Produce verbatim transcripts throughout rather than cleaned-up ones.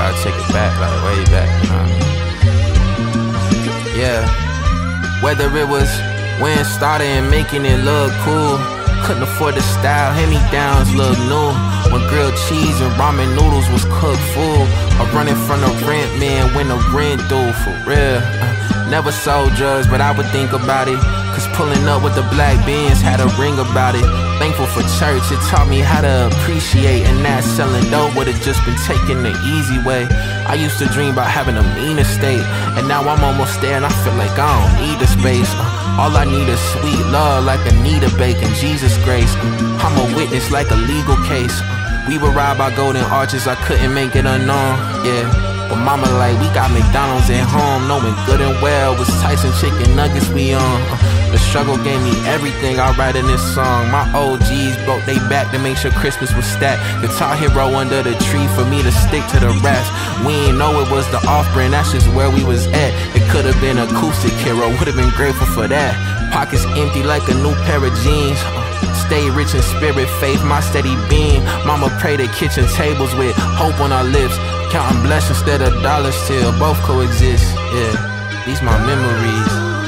gotta take it back, like way back, you know what I mean? Yeah. Whether it was when started and making it look cool, couldn't afford the style, hand-me-downs look new. When grilled cheese and ramen noodles was cooked full, or running from the rent man when the rent due, for real. uh, Never sold drugs, but I would think about it, cause pulling up with the black Benz had a ring about it. Thankful for church, it taught me how to appreciate, and that selling dope would've just been taking the easy way. I used to dream about having a mean estate, and now I'm almost there and I feel like I don't need the space. uh, All I need is sweet love like Anita Bacon, Jesus grace. uh, I'm a witness like a legal case. uh, We were robbed by golden arches, I couldn't make it unknown, yeah. But mama like, we got McDonald's at home, knowing good and well was Tyson chicken nuggets we on. uh, The struggle gave me everything I write in this song. My O Gs broke they back to make sure Christmas was stacked. Guitar Hero under the tree for me to stick to the rest. We ain't know it was the Offspring, that's just where we was at. It could've been Acoustic Hero, would've been grateful for that. Pockets empty like a new pair of jeans. uh, Stay rich in spirit, faith, my steady beam. Mama prayed at kitchen tables with hope on our lips, counting blessings instead of dollars till both coexist. Yeah, these my memories.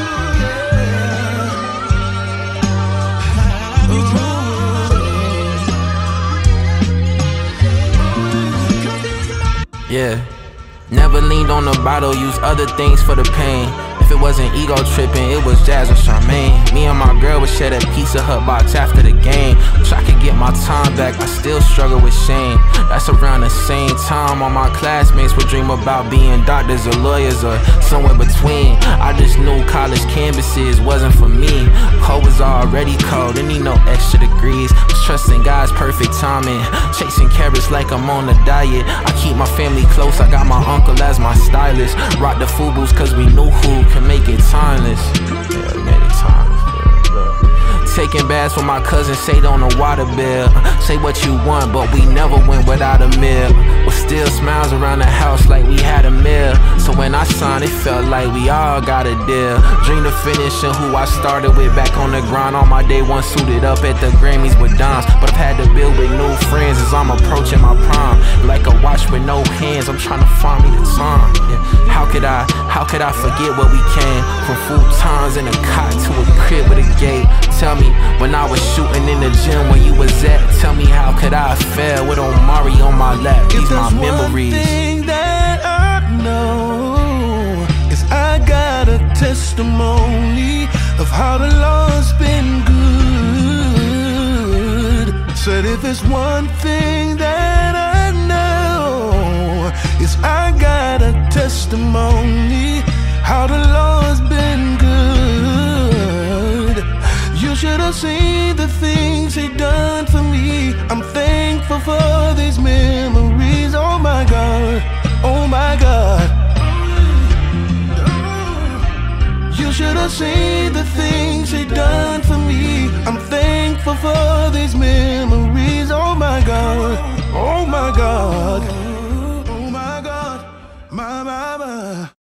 Yeah, never leaned on the bottle, used other things for the pain. If it wasn't ego tripping, it was Jazz or Charmaine. Me and my girl would share that Pizza Hut box after the game. Wish I could get my time back, I still struggle with shame. That's around the same time all my classmates would dream about being doctors or lawyers or somewhere between. I just knew college campuses wasn't for me. Cold was already cold, didn't need no extra degrees. Was trusting God's perfect timing, chasing carrots like I'm on a diet. I keep my family close, I got my uncle as my stylist. Rock the FUBUs cause we knew who can make it timeless. Yeah, we made it timeless. Taking baths with my cousin, say on a water bill. Say what you want, but we never went without a meal. But still smiles around the house like we had a meal. So when I signed, it felt like we all got a deal. Dreamed of finishing who I started with, back on the grind. On my day one, suited up at the Grammys with dimes. But I've had to build with new friends as I'm approaching my prime. Like a watch with no hands, I'm trying to find me the time. Yeah. How could I, how could I forget what we came from? Full times in a cot to a crib with a gate. Tell me, when I was shooting in the gym where you was at, tell me how could I fail with Omari on my lap? These my memories. One thing that I know is I got a testimony of how the Lord's been good. Said if it's one thing that I know is I got a testimony how the Lord's been good. You should have seen the things He done for me. I'm thankful for these memories. Oh my God, oh my God. You should have seen the things He done